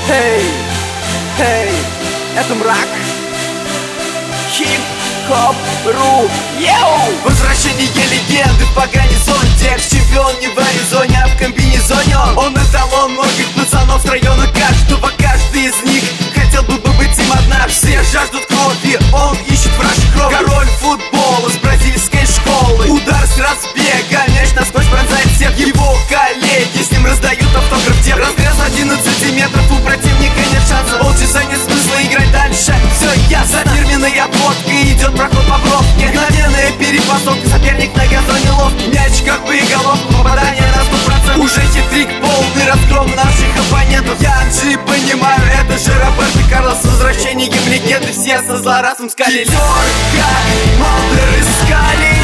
Эй, эй, это мрак. Хип-хоп.ру. Возвращение легенды в гарнизоне. Чемпион не в Аризоне, а в комбинезоне. Он эталон многих пацанов с района каждого. Каждый из них хотел бы быть им однажды. Все жаждут крови, он ищет вражью кровь. Король футбола с бразильской школы. Удар с разбега, мяч насквозь пронзает всех. Его коллеги с ним раздают автограф. Разрез 11 метров, у противника нет шанса. Полчаса нет смысла играть дальше, все ясно. Фирменная обводка, идет проход по бровке. Мгновенная перепасовка, соперник на газоне ловкий. Мяч как бы и головку, попадание на 100%. Уже хитрик, полный разгром наших оппонентов. Я Анджи, понимаю, это же Роберто Карлос. Возвращение легенды, все со злорадством скалили. Пятерка, Малдер искали.